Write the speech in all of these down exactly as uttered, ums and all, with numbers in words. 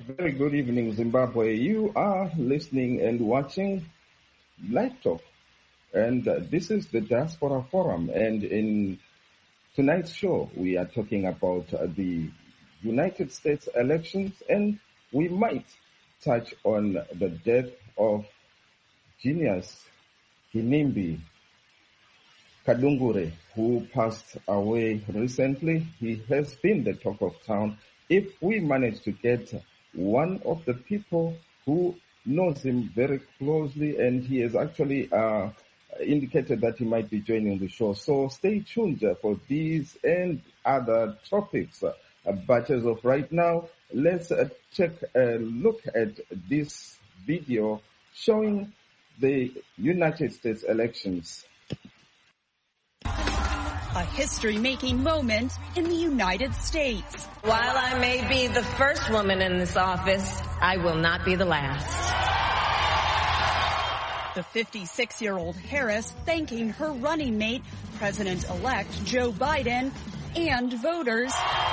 very good evening, Zimbabwe. You are listening and watching Live Talk, and uh, this is the Diaspora Forum. And in tonight's show, we are talking about uh, the United States elections, and we might touch on the death of genius Kinimbi Kadungure, who passed away recently. He has been the talk of town. If we manage to get one of the people who knows him very closely, and he has actually uh, indicated that he might be joining the show. So stay tuned for these and other topics. Uh, but as of right now, let's uh, check a look at this video showing the United States elections. A history-making moment in the United States. While I may be the first woman in this office, I will not be the last. The fifty-six-year-old Harris thanking her running mate, President-elect Joe Biden, and voters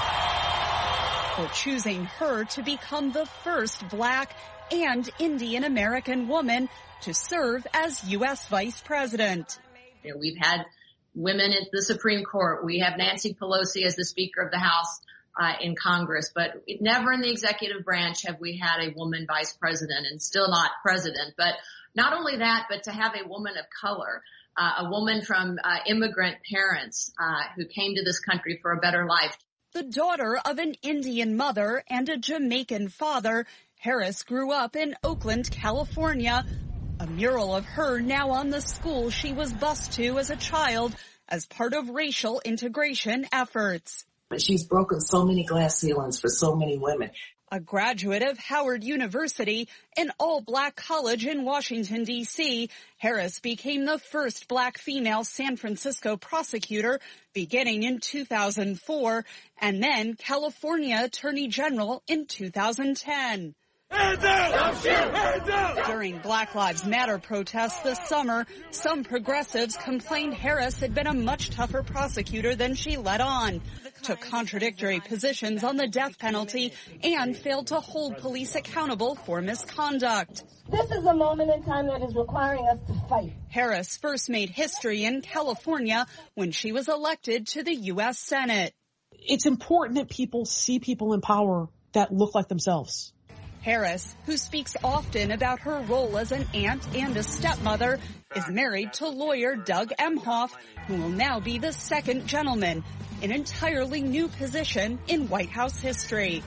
for choosing her to become the first Black and Indian American woman to serve as U S Vice President. You know, we've had women at the Supreme Court. We have Nancy Pelosi as the Speaker of the House uh, in Congress, but never in the executive branch have we had a woman vice president, and still not president. But not only that, but to have a woman of color, uh, a woman from uh, immigrant parents uh, who came to this country for a better life. The daughter of an Indian mother and a Jamaican father, Harris grew up in Oakland, California. A mural of her now on the school she was bused to as a child as part of racial integration efforts. She's broken so many glass ceilings for so many women. A graduate of Howard University, an all-black college in Washington, D C, Harris became the first Black female San Francisco prosecutor beginning in two thousand four, and then California Attorney General in two thousand ten. Hands up! Hands up! During Black Lives Matter protests this summer, some progressives complained Harris had been a much tougher prosecutor than she let on, took contradictory positions on the death penalty, and failed to hold police accountable for misconduct. This is a moment in time that is requiring us to fight. Harris first made history in California when she was elected to the U S Senate. It's important that people see people in power that look like themselves. Harris, who speaks often about her role as an aunt and a stepmother, is married to lawyer Doug Emhoff, who will now be the second gentleman, an entirely new position in White House history.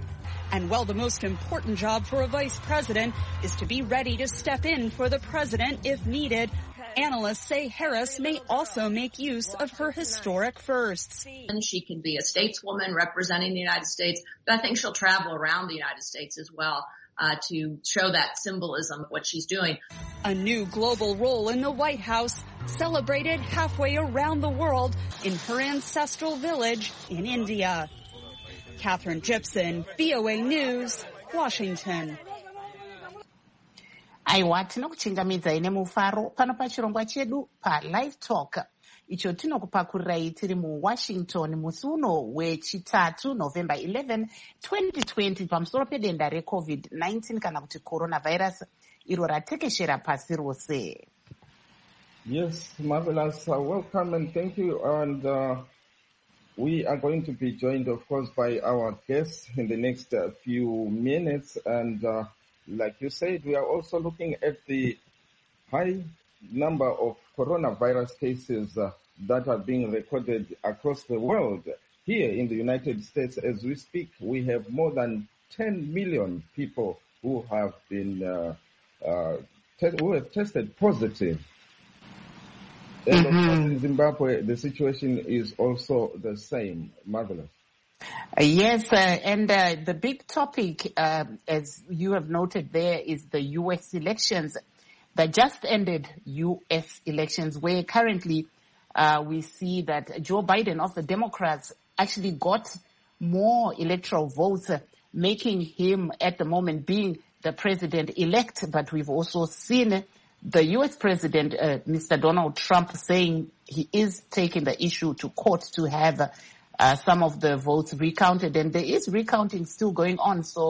And while the most important job for a vice president is to be ready to step in for the president if needed, analysts say Harris may also make use of her historic firsts. And she can be a stateswoman representing the United States, but I think she'll travel around the United States as well uh, to show that symbolism of what she's doing. A new global role in the White House, celebrated halfway around the world in her ancestral village in India. Catherine Gibson, V O A News, Washington. Aiwa tinokuchingamidzai nemufaro pano pachirongwa chedu paLive Talk icho tinokupakurirai tiri muWashington musi uno wechitatu November eleventh twenty twenty pamusoro pedenda recovid nineteen kana kuti coronavirus iro ratekeshera pasi rose. Yes, marvelous. Uh, welcome and thank you. And uh, we are going to be joined, of course, by our guests in the next uh, few minutes. And uh, like you said, we are also looking at the high number of coronavirus cases uh, that are being recorded across the world. Here in the United States, as we speak, we have more than ten million people who have been uh, uh, te- who have tested positive. And of course, in Zimbabwe, the situation is also the same. Marvelous. Uh, yes, uh, and uh, the big topic, uh, as you have noted there, is the U S elections. The just ended U S elections, where currently uh, we see that Joe Biden of the Democrats actually got more electoral votes, uh, making him at the moment being the president-elect. But we've also seen the U S president, uh, Mister Donald Trump, saying he is taking the issue to court to have uh, some of the votes recounted. And there is recounting still going on. So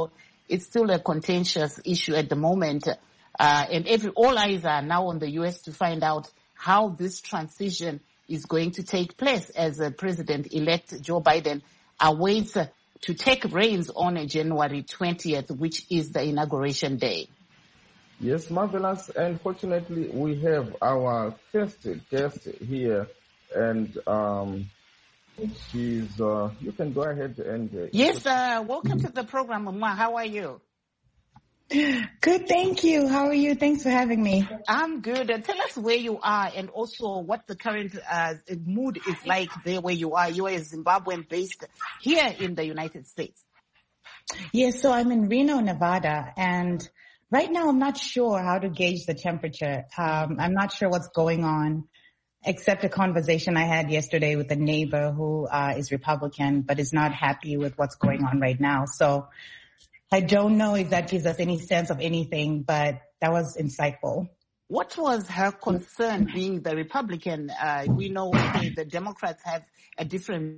it's still a contentious issue at the moment. Uh, and every, all eyes are now on the U S to find out how this transition is going to take place as uh, President-elect Joe Biden awaits uh, to take reins on uh, January twentieth, which is the inauguration day. Yes, marvelous. And fortunately, we have our first guest here, and um, she's. Uh, you can go ahead and. Uh, yes, uh, welcome to the program, Mama. How are you? Good, thank you. How are you? Thanks for having me. I'm good. Uh, tell us where you are and also what the current uh, mood is like there where you are. You are a Zimbabwean based here in the United States. Yes, so I'm in Reno, Nevada, and right now I'm not sure how to gauge the temperature. Um, I'm not sure what's going on, except a conversation I had yesterday with a neighbor who uh, is Republican but is not happy with what's going on right now. So I don't know if that gives us any sense of anything, but that was insightful. What was her concern being the Republican? Uh, we know okay, the Democrats have a different...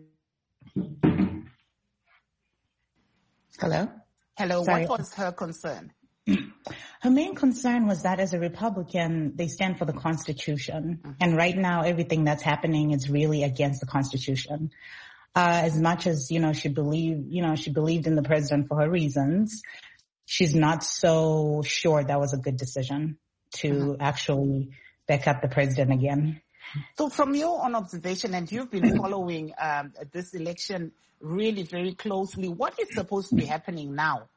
Hello? Hello, Sorry. What was her concern? Her main concern was that as a Republican, they stand for the Constitution. Mm-hmm. And right now, everything that's happening is really against the Constitution. Uh, as much as, you know, she believed, you know, she believed in the president for her reasons, she's not so sure that was a good decision to mm-hmm. actually back up the president again. So from your own observation, and you've been following um, this election really very closely, what is supposed to be happening now?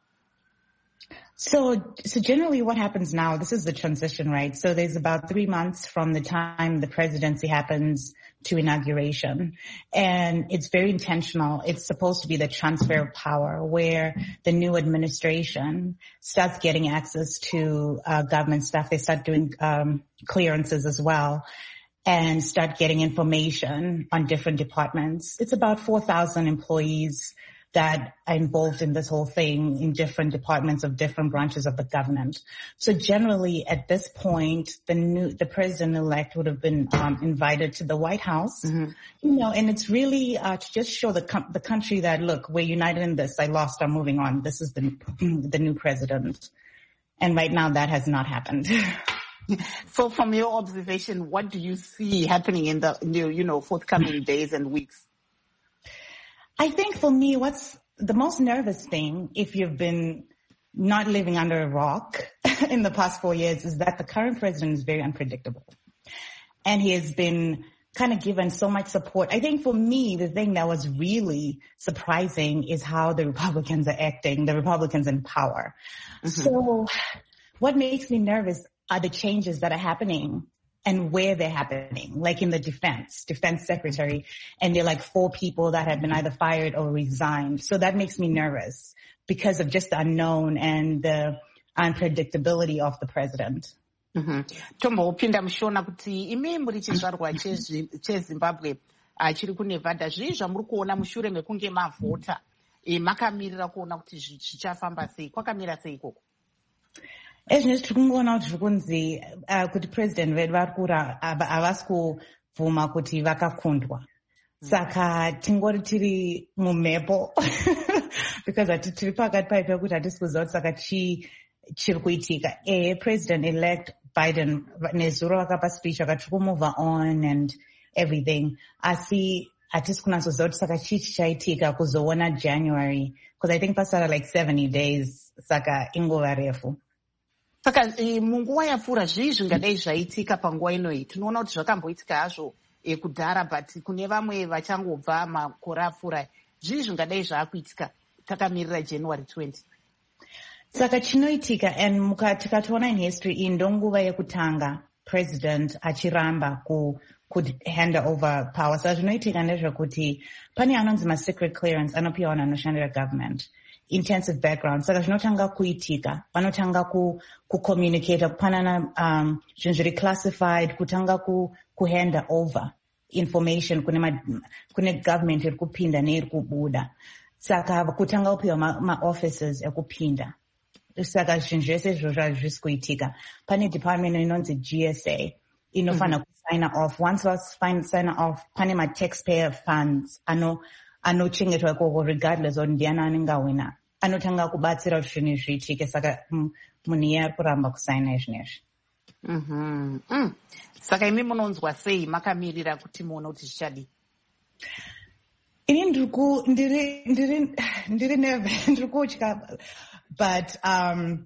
So, so generally what happens now, this is the transition, right? So there's about three months from the time the presidency happens to inauguration. And it's very intentional. It's supposed to be the transfer of power where the new administration starts getting access to uh, government stuff. They start doing um, clearances as well and start getting information on different departments. It's about four thousand employees that are involved in this whole thing in different departments of different branches of the government. So generally at this point, the new, the president-elect would have been um, invited to the White House, mm-hmm. you know, and it's really uh, to just show the com- the country that, look, we're united in this. I lost, I'm moving on. This is the the new president. And right now that has not happened. So from your observation, what do you see happening in the, you know, forthcoming days and weeks? I think for me, what's the most nervous thing, if you've been not living under a rock in the past four years, is that the current president is very unpredictable. And he has been kind of given so much support. I think for me, the thing that was really surprising is how the Republicans are acting, the Republicans in power. Mm-hmm. So what makes me nervous are the changes that are happening and where they're happening, like in the defense, defense secretary, and they're like four people that have been either fired or resigned. So that makes me nervous because of just the unknown and the unpredictability of the president. Tombo upinda mshona kuti ime muri chizvarwa cheZimbabwe chiri kuNevada zvii zvamuri kuona mushure mekunge mavhota makamirira kuona kuti zvichafamba sei, kwakamira sei ikoko? Ezvinezvi tiri kungoona kuti zviri kunzi kuti president vedu vari kura havasi kubvuma kuti vakakundwa. Saka tingori tiri mumhepo because tiri pakati paipa kuti hatisi kuziva kuti saka chii chiri kuitika. Eh, president-elect Biden nezuro vakapa speech vakati tiri kumove on and everything. Asi hatisi kunatsoziva kuti saka chii chichaitika kuzoona January, because I think pasara like seventy days, saka inguva refu. Saka munguva yapfuura zvii zvingadai zvaitika panguva inoi? Tinoona kuti zvakamboitika hazvo kudhara, but kune vamwe vachangobva makore apfuura, zvii zvingadai zvaakuitika takamirira January twentieth? Saka chinoitika, and muka tikatoona in history iyi ndonguva yekutanga president achiramba ku could hand over power. Saka zvinoitika ndezvekuti pane anonzi ma secret clearance anopiwa vanhu vanoshandira government, intensive background. Saka zvinotanga kuitika, vanotanga ku kucommunicate, kupanana um zvinhu zviri classified, kutanga ku kuhanda over information kune ma, kune government iri kupinda neiri kubuda. Saka kutanga kupiwa ma, ma offices ekupinda. Saka zvinhu zvese izvozvo hazvisi kuitika. Pane department inonzi G S A inofana mm-hmm. kusign off. Once va sign off, pane ma taxpayer funds ano anochengetwa ikoko regardless of ndiani anenge awina anotanga kubatsira kuti zvinhu zviitike. Saka munhu iye ari kuramba kusaina izvinezvi. Mhm. Mm. Saka imi munonzwa sei makamirira kuti muone kuti zvichadi? Ini ndiriku ndiri ndiri ndiri nervous ndiri kutya, but um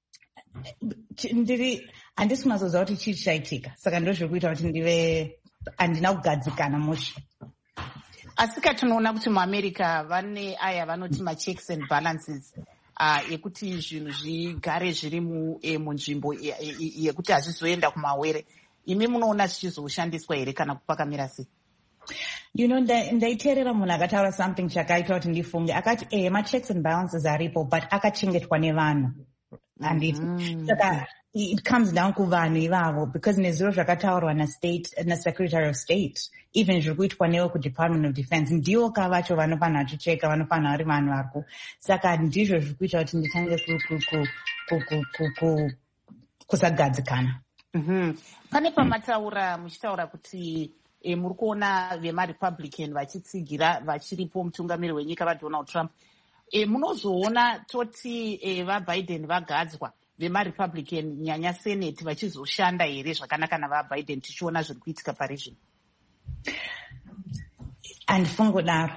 ndiri handisi kunazoziva kuti chii chichaitika, saka ndozviri kuita kuti ndive handina kugadzikana mushe. Asika tinoona kuti muAmerica vane aya vanoti ma-checks and balances uh, yekuti zvinhu zvigare zviri munzvimbo yekuti hazvizoenda kumawere. Imi munoona zvichizoshandiswa here kana kupakamira sei? You know, ndaiteerera munhu akataura something chakaita kuti ndifunge. Akati eh ma-checks and balances aripo, but akachengetwa nevanhu. And it, mm-hmm. saka, it comes down kuvanhu ivavo, because nezviro zvakataurwa na-state, na-secretary of state, even zviri kuitwa newo ku-Department of Defense, ndiwo ka vacho vanofanira vachicheka, vanofanira vari vanhu variko. Saka ndizvo zviri kuita kuti nditange kusagadzikana. Pane pamataura muchitaura kuti E, muri kuona vemarepublican vachitsigira vachiripo mutungamiri wenyika vaDonald Trump. E, munozoona toti e, vaBiden vagadzwa vemarepublican nyanya senate vachizoshanda here zvakanaka navaBiden tichiona zviri kuitika parizvino? Handifungi kudaro.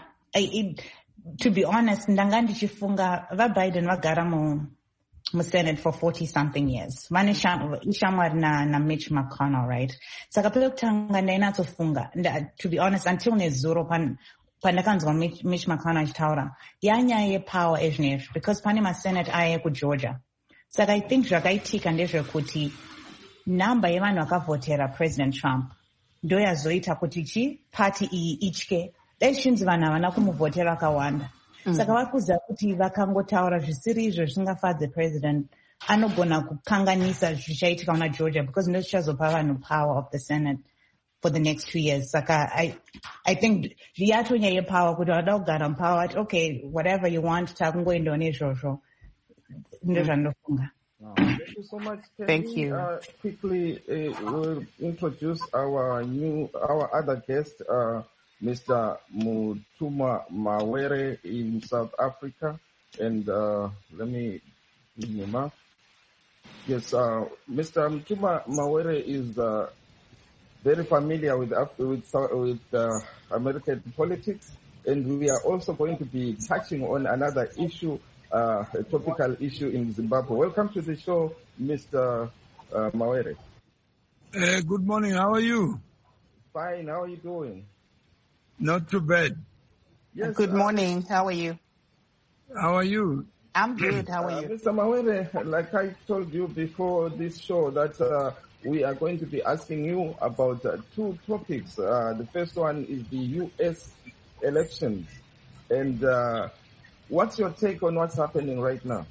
To be honest, ndanga ndichifunga vaBiden vagara mu muSenate for forty something years. Vane ishamwari na, na Mitch McConnell, right? Saka pele kutanga ndainatsofunga. To be honest, until nezuro pan pandakanzwa Mitch, Mitch McConnell achitaura yanyaya yepower ezvinezvi, because pane maSenate aya kuGeorgia. Saka I think zvakaitika ndezvekuti namba yevanhu vakavhotera President Trump ndoyazoita kuti chi party iyi itye. Dai zvinzi vanhu havana kumuvhotera vakawanda. Mm. Saka vakuziva kuti vakangotaura zvisiri izvo zvisingafadze president anogona kukanganisa zvichaitika kuna Georgia, because ndo zvichazopa vanhu power of the Senate for the next two years. Saka I, I think zviyatonya yepower kuti vada kugara mupower ati okay, whatever you want takungoendawo nezvozvo. Ndo zvandofunga. Thank you so much, Kelly. Thank you. Uh, quickly, uh, we'll introduce our new, our other guest, uh, Mister Mutuma Mawere in South Africa. And uh, let me give him up. Yes, uh, Mister Mutuma Mawere is uh, very familiar with with, with uh, American politics. And we are also going to be touching on another issue, uh, a topical issue in Zimbabwe. Welcome to the show, Mister Uh, Mawere. Uh, good morning. How are you? Fine. How are you doing? Not too bad. Yes, good morning. Uh, How are you? How are you? I'm good. How are uh, you? Mister Mawere, like I told you before this show, that uh, we are going to be asking you about uh, two topics. Uh, the first one is the U S elections. And uh, what's your take on what's happening right now?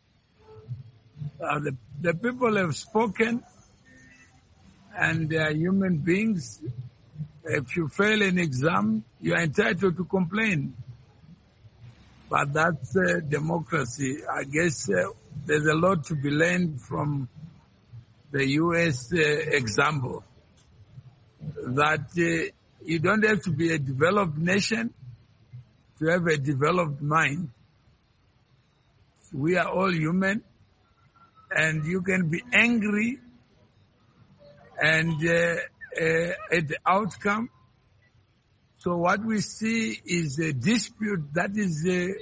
Uh, the, the people have spoken, and they are human beings. If you fail an exam, you are entitled to complain. But that's uh, democracy. I guess uh, there's a lot to be learned from the U S uh, example. That uh, you don't have to be a developed nation to have a developed mind. We are all human, and you can be angry and uh, Uh, at the outcome. So what we see is a dispute that is uh,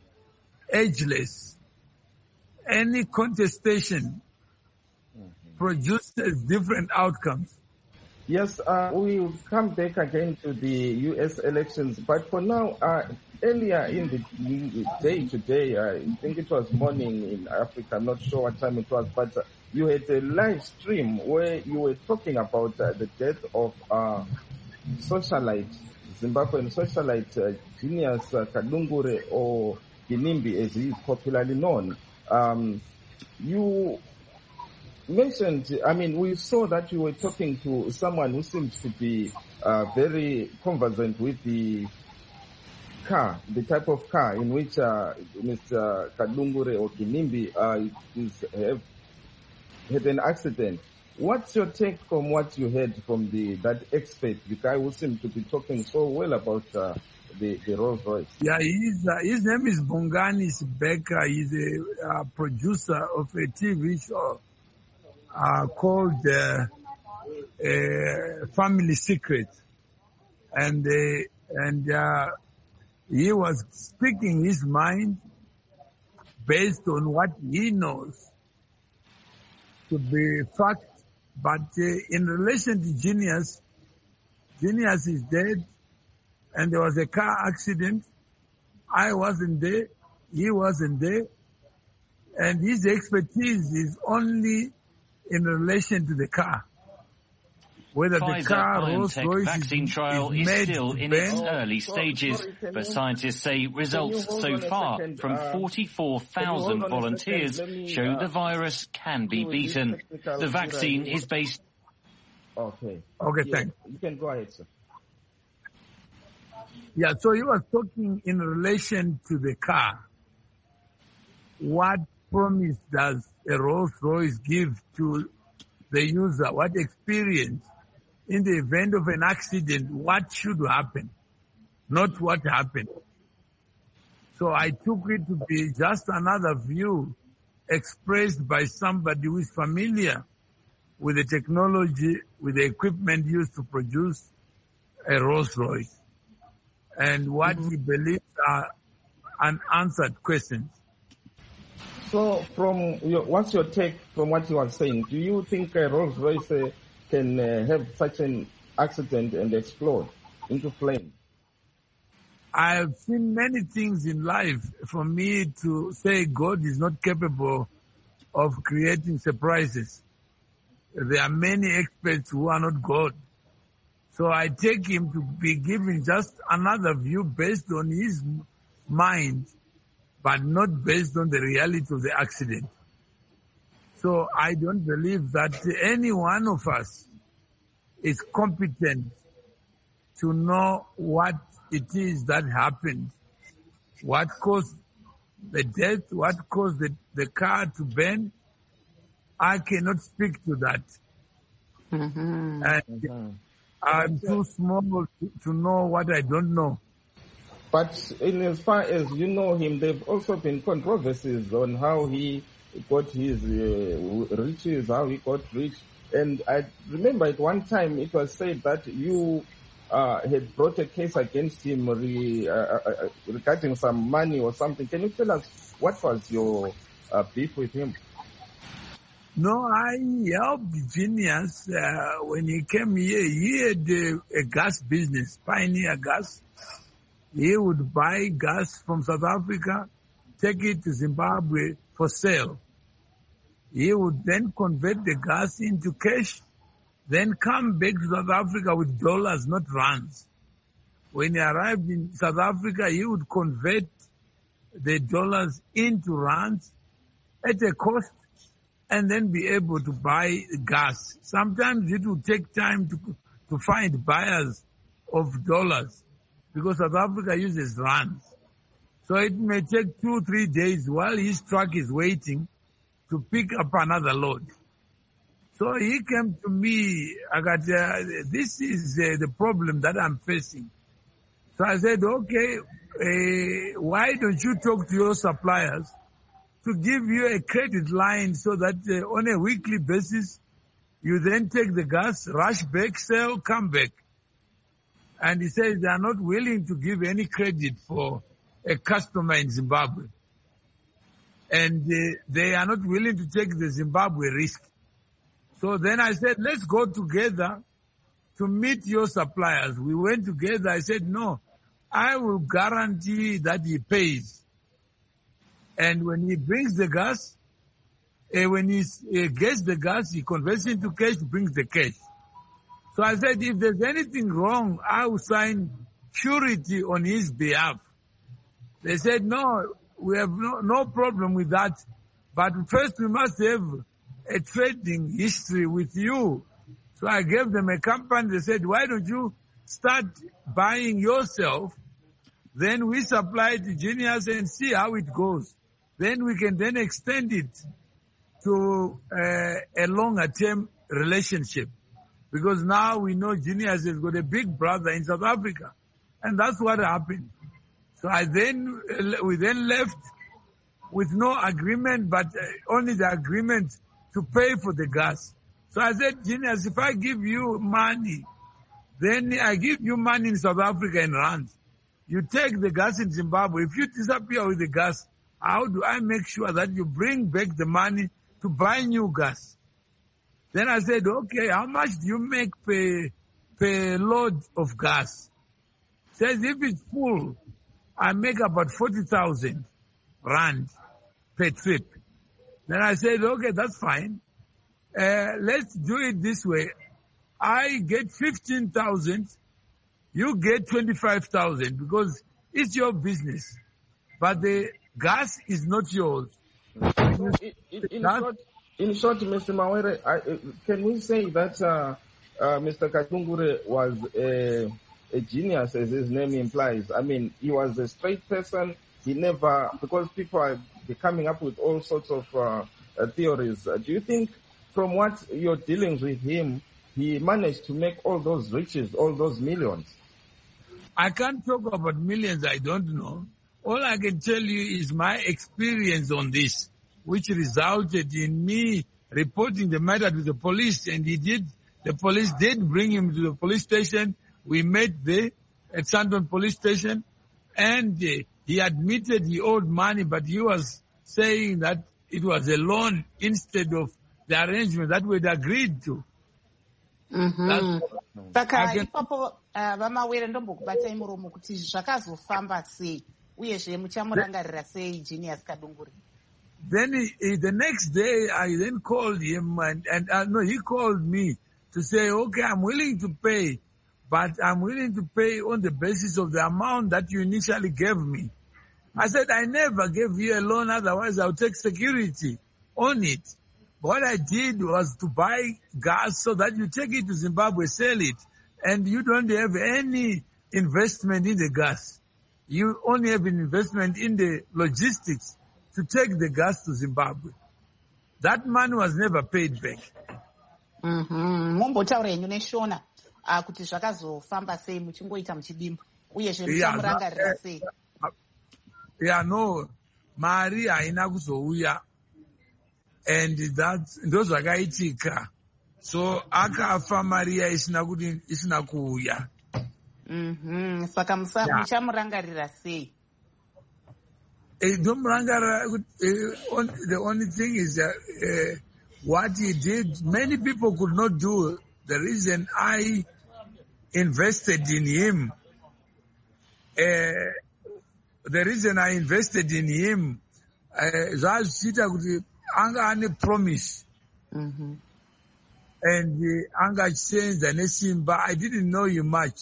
ageless. Any contestation mm-hmm. produces different outcomes. Yes, uh, we will come back again to the U S elections, but for now, uh, earlier in the day today, I think it was morning in Africa, I'm not sure what time it was, but uh, you had a live stream where you were talking about uh, the death of uh, socialite, Zimbabwean socialite uh, Genius uh, Kadungure, or Ginimbi as he is popularly known. Um, you mentioned, I mean, we saw that you were talking to someone who seems to be uh, very conversant with the car, the type of car in which uh, Mister Kadungure or Ginimbi uh, is have had an accident. What's your take from what you heard from the that expert, the guy who seemed to be talking so well about uh, the, the Rolls Royce? Yeah, he's, uh, his name is Bongani Sibeka. He's a uh, producer of a T V show uh, called uh, uh, Family Secret. And, uh, and uh, he was speaking his mind based on what he knows to be fact. But uh, in relation to Genius, Genius is dead, and there was a car accident. I wasn't there, he wasn't there, and his expertise is only in relation to the car. Whether the car, Pfizer-BioNTech vaccine is, trial is, is still in its Ben. early stages, sorry, but you, scientists say results so far second, from uh, forty-four thousand volunteers me, show uh, the virus can be beaten. The vaccine is based... Okay. Okay, yeah, thanks. You can go ahead, sir. Yeah, so he was talking in relation to the car. What promise does a Rolls Royce give to the user? What experience? In the event of an accident, what should happen? Not what happened. So I took it to be just another view expressed by somebody who is familiar with the technology, with the equipment used to produce a Rolls Royce, and what mm-hmm. he believes are unanswered questions. So from your, what's your take from what you are saying? Do you think a Rolls Royce uh, can uh, have such an accident and explode into flame? I have seen many things in life. For me to say God is not capable of creating surprises. There are many experts who are not God. So I take him to be giving just another view based on his mind, but not based on the reality of the accident. So I don't believe that any one of us is competent to know what it is that happened, what caused the death, what caused the, the car to burn. I cannot speak to that. Mm-hmm. And mm-hmm. I'm too small to, to know what I don't know. But in as far as you know him, there have also been controversies on how he got his uh, riches, how he got rich. And I remember at one time it was said that you uh, had brought a case against him re, uh, uh, regarding some money or something. Can you tell us what was your uh, beef with him? No, I helped Genius uh, when he came here. He had a, a gas business, Pioneer Gas. He would buy gas from South Africa, take it to Zimbabwe for sale. He would then convert the gas into cash, then come back to South Africa with dollars, not rands. When he arrived in South Africa, he would convert the dollars into rands at a cost and then be able to buy gas. Sometimes it would take time to, to find buyers of dollars because South Africa uses rands. So it may take two, three days while his truck is waiting to pick up another load. So he came to me, I got, uh, this is uh, the problem that I'm facing. So I said, okay, uh, why don't you talk to your suppliers to give you a credit line so that uh, on a weekly basis, you then take the gas, rush back, sell, come back. And he says they are not willing to give any credit for a customer in Zimbabwe. And uh, they are not willing to take the Zimbabwe risk. So then I said, let's go together to meet your suppliers. We went together. I said, no, I will guarantee that he pays. And when he brings the gas, uh, when he uh, gets the gas, he converts into cash, brings the cash. So I said, if there's anything wrong, I will sign surety on his behalf. They said, no, we have no, no problem with that. But first we must have a trading history with you. So I gave them a company. They said, why don't you start buying yourself? Then we supply it to Genius and see how it goes. Then we can then extend it to uh, a longer term relationship. Because now we know Genius has got a big brother in South Africa. And that's what happened. So I then, we then left with no agreement, but only the agreement to pay for the gas. So I said, Genius, if I give you money, then I give you money in South Africa in rand. You take the gas in Zimbabwe. If you disappear with the gas, how do I make sure that you bring back the money to buy new gas? Then I said, okay, how much do you make per, per load of gas? Says if it's full, I make about forty thousand rand per trip. Then I said, okay, that's fine. Uh, let's do it this way. I get fifteen thousand, you get twenty-five thousand because it's your business. But the gas is not yours. In, in, in, short, in short, Mister Mawere, I, can we say that uh, uh, Mister Katungure was a, a genius, as his name implies? I mean, he was a straight person. He never, because people are coming up with all sorts of uh, uh, theories. Uh, do you think from what you're dealing with him, he managed to make all those riches, all those millions? I can't talk about millions, I don't know. All I can tell you is my experience on this, which resulted in me reporting the matter to the police, and he did, the police did bring him to the police station. We met there at Sandton police station, and uh, he admitted he owed money, but he was saying that it was a loan instead of the arrangement that we'd agreed to. Saka ipapo vamawere ndombokubatai muromo kuti zvakazofamba sei uyezve muchamurangarira sei Genius Kadungure? Then he, he, the next day I then called him and, and uh, no, he called me to say, okay, I'm willing to pay, but I'm willing to pay on the basis of the amount that you initially gave me. I said, I never gave you a loan, otherwise I'll take security on it. What I did was to buy gas so that you take it to Zimbabwe, sell it, and you don't have any investment in the gas. You only have an investment in the logistics to take the gas to Zimbabwe. That money was never paid back. Mombotaura henyu neshona kuti zvakazofamba sei muchingoita muchidimba uyezve muchamurangarira sei? Yeah, no, mari haina kuzouya. And that ndo zvakaitika. So akafa Maria isina kuti isina kuuya. Mhm. Saka muchamurangarira sei? Eh, ndomurangarira, the only thing is that uh, what he did, many people could not do. The reason I invested in him, uh, the reason I invested in him, zvazviita kuti anga ane promise. Mm-hmm. And uh, anga achisenza nesimba. I didn't know you much,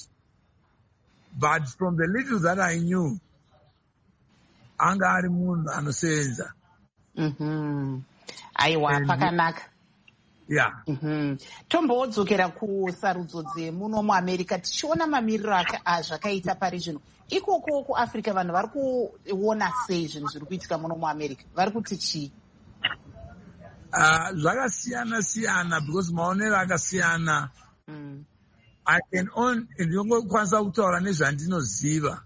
but from the little that I knew, anga ari munhu anosenza. Mhm. Aiwa, pakanaka. Yeah. Mhm. Tombodzokera kusarudzo dzemuno muAmerica tichiona mamiriro zvakaita pari zvino. Ikoko kuAfrica vanhu vari kuona sei zvinhu zviri kuitika muno muAmerica? Vari kuti chii? Uh, zvakasiyana siyana because maonero akasiyana. Mm. I can only ndingokwanisa kutaura nezvandinoziva.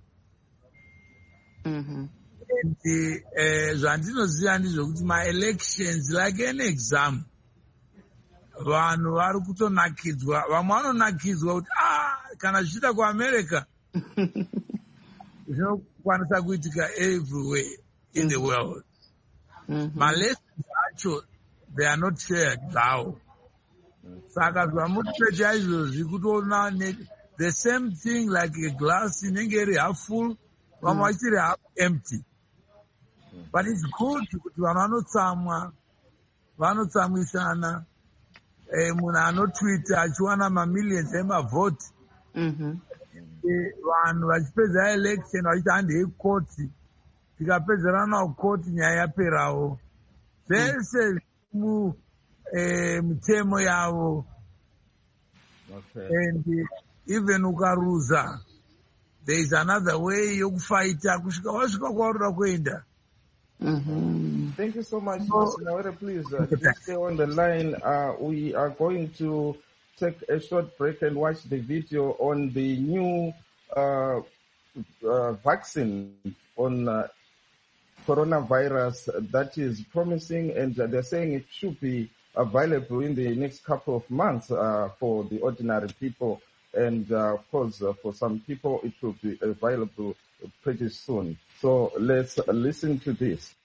Mhm. And uh, zvandinoziva ndizvokuti my elections like an exam. Vanhu vari kutonakidzwa, vamwe vanonakidzwa kuti ah kana zvichiita kuAmerica zvinokwanisa kuitika everywhere in the world. Mm-hmm. Malessons acho they are not shared now. Saka zvamutipeta izvozvi kutoona the same thing like a glass inenge iri half full, vamwe vachiri half empty. But it's good kuti vanhu vanotsamwa, vanotsamwisana. Eh, munhu anotwita achiwana mamillions emavhoti. Mhm. Vanhu vachipedza election vachiti handei koti, tikapedzerana koti nyaya yaperawo. Zvese mu mitemo yavo. Okay. And even ukaruza, there is another way yokufighta kusvika wasvika kwaurida kuenda. Mm-hmm. Thank you so much, Mister Nawere. Please uh, just stay on the line. Uh, we are going to take a short break and watch the video on the new uh, uh, vaccine on uh, coronavirus that is promising, and uh, they're saying it should be available in the next couple of months uh, for the ordinary people. And uh, of course, uh, for some people, it will be available pretty soon. So let's uh, listen to this.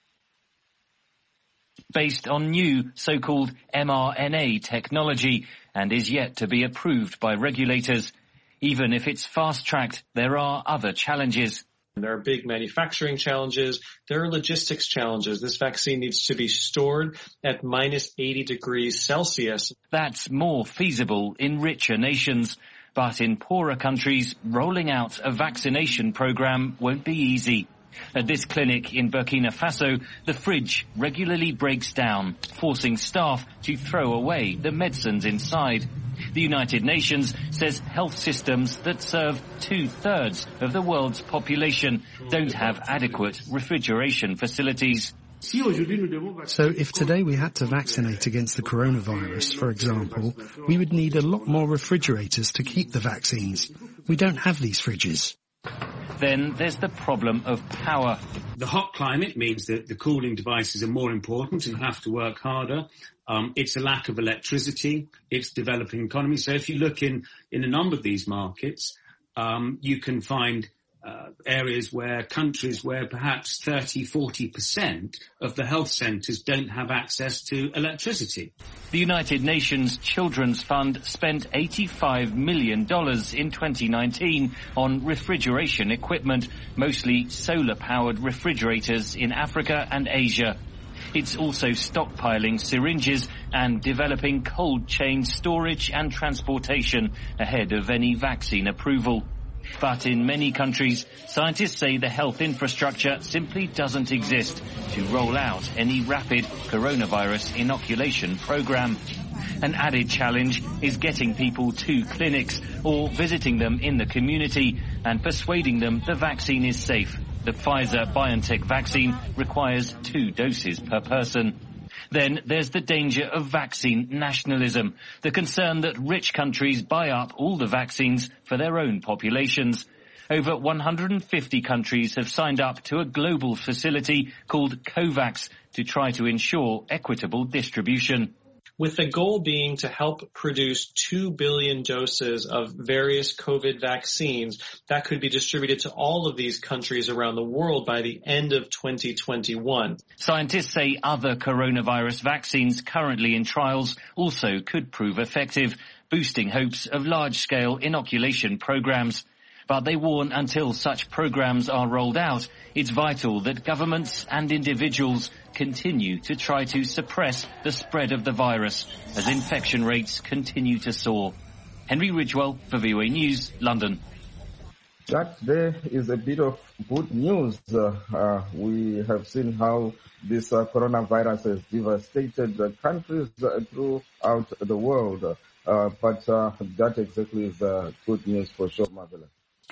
Based on new so-called M R N A technology and is yet to be approved by regulators. Even if it's fast-tracked, there are other challenges. There are big manufacturing challenges. There are logistics challenges. This vaccine needs to be stored at minus eighty degrees Celsius. That's more feasible in richer nations. But in poorer countries, rolling out a vaccination program won't be easy. At this clinic in Burkina Faso, the fridge regularly breaks down, forcing staff to throw away the medicines inside. The United Nations says health systems that serve two-thirds of the world's population don't have adequate refrigeration facilities. So if today we had to vaccinate against the coronavirus, for example, we would need a lot more refrigerators to keep the vaccines. We don't have these fridges. Then there's the problem of power. The hot climate means that the cooling devices are more important and have to work harder. Um, it's a lack of electricity. It's developing economy. So if you look in, in a number of these markets, um, you can find uh, areas where countries where perhaps thirty, forty percent of the health centres don't have access to electricity. The United Nations Children's Fund spent eighty-five million dollars in twenty nineteen on refrigeration equipment, mostly solar-powered refrigerators in Africa and Asia. It's also stockpiling syringes and developing cold chain storage and transportation ahead of any vaccine approval. But in many countries, scientists say the health infrastructure simply doesn't exist to roll out any rapid coronavirus inoculation program. An added challenge is getting people to clinics or visiting them in the community and persuading them the vaccine is safe. The Pfizer-BioNTech vaccine requires two doses per person. Then there's the danger of vaccine nationalism, the concern that rich countries buy up all the vaccines for their own populations. Over one hundred fifty countries have signed up to a global facility called COVAX to try to ensure equitable distribution. With the goal being to help produce two billion doses of various COVID vaccines that could be distributed to all of these countries around the world by the end of twenty twenty-one. Scientists say other coronavirus vaccines currently in trials also could prove effective, boosting hopes of large-scale inoculation programs. But they warn until such programs are rolled out, it's vital that governments and individuals continue to try to suppress the spread of the virus as infection rates continue to soar. Henry Ridgewell for V O A News, London. That there is a bit of good news. Uh, uh, we have seen how this uh, coronavirus has devastated uh, countries uh, throughout the world. Uh, but uh, that exactly is uh, good news for sure, Marvelous.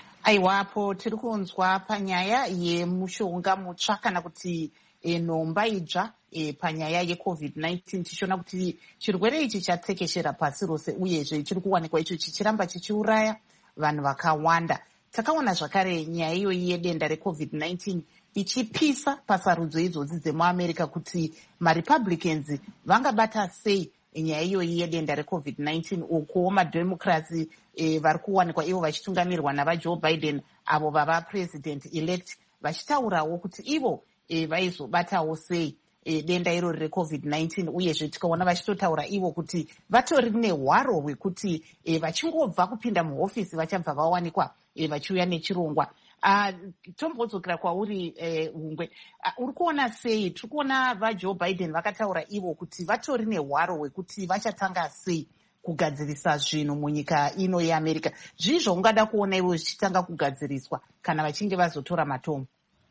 Aiwapo tiri kunzwa panyaya yemushonga mutsva kana kuti e, nhomba idzva e, panyaya yecovid nineteen tichiona kuti chirwere ichi chatekeshera pasi rose uyezve chiri kuwanikwa icho chichiramba chichiuraya vanhu vakawanda. Takaona zvakare nyaya iyoyi yedenda recovid nineteen ichipisa pasarudzo idzodzi dzemuamerica kuti marepublicans vangabata sei nyaya iyoyi yedenda recovid nineteen uko mademocrats e, vari kuwanikwa ivo vachitungamirirwa navajoe Biden avo vava president elect vachitaurawo kuti ivo e, vaizobatawo sei e, denda irori recovid nineteen uyezve tikaona vachitotaura ivo kuti vatori nehwaro hwekuti e, vachingobva kupinda muhofisi vachabva vawanikwa e, vachiuya nechirongwa. Uh, tombodzokera kwauri eh, Hungwe, uh, uri kuona sei? Tiri kuona vajoe Biden vakataura ivo kuti vatori nehwaro hwekuti vachatanga sei kugadzirisa zvinhu munyika ino yeAmerica. Zvii zvaungada kuona ivo zvichitanga kugadziriswa kana vachinge vazotora matombo?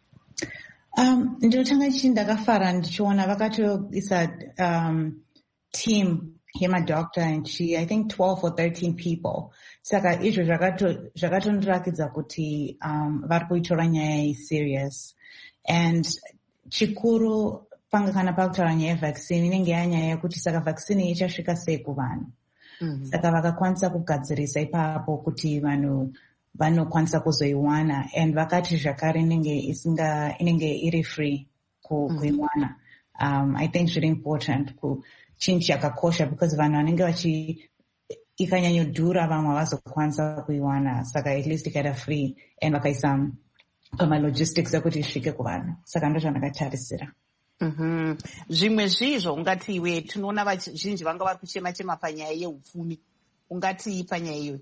Um, ndinotanga chichi ndakafara ndichiona vakatoisa um, team yemadoctor and she, I think twelve or thirteen people. Saka izvo zvakatondirakidza kuti um, vari kuitora nyaya serious. And chikuru panga kana pakutaura nyaya yevaccine inenge yanyaya yekuti saka vaccine ichasvika sei kuvanhu. Mm-hmm. Saka vakakwanisa kugadzirisa ipapo kuti vanhu vanokwanisa kuzoiwana, and vakati zvakare inenge isinga inenge iri free kuiwana. Um, I think it's really important kuchinji yakakosha because vanhu vanenge vachi ikanyanyodhura vamwe havazokwanisa kuiwana, saka at least ikaita free and vakaisa pamalogistics ekuti isvike kuvanhu, saka ndo zvandakatarisira. Mm-hmm. Zvimwe zvizvo ungati iwe tinoona vazhinji vanga vari kuchema chema panyaya yeupfumi, ungati panyaya iyoyo?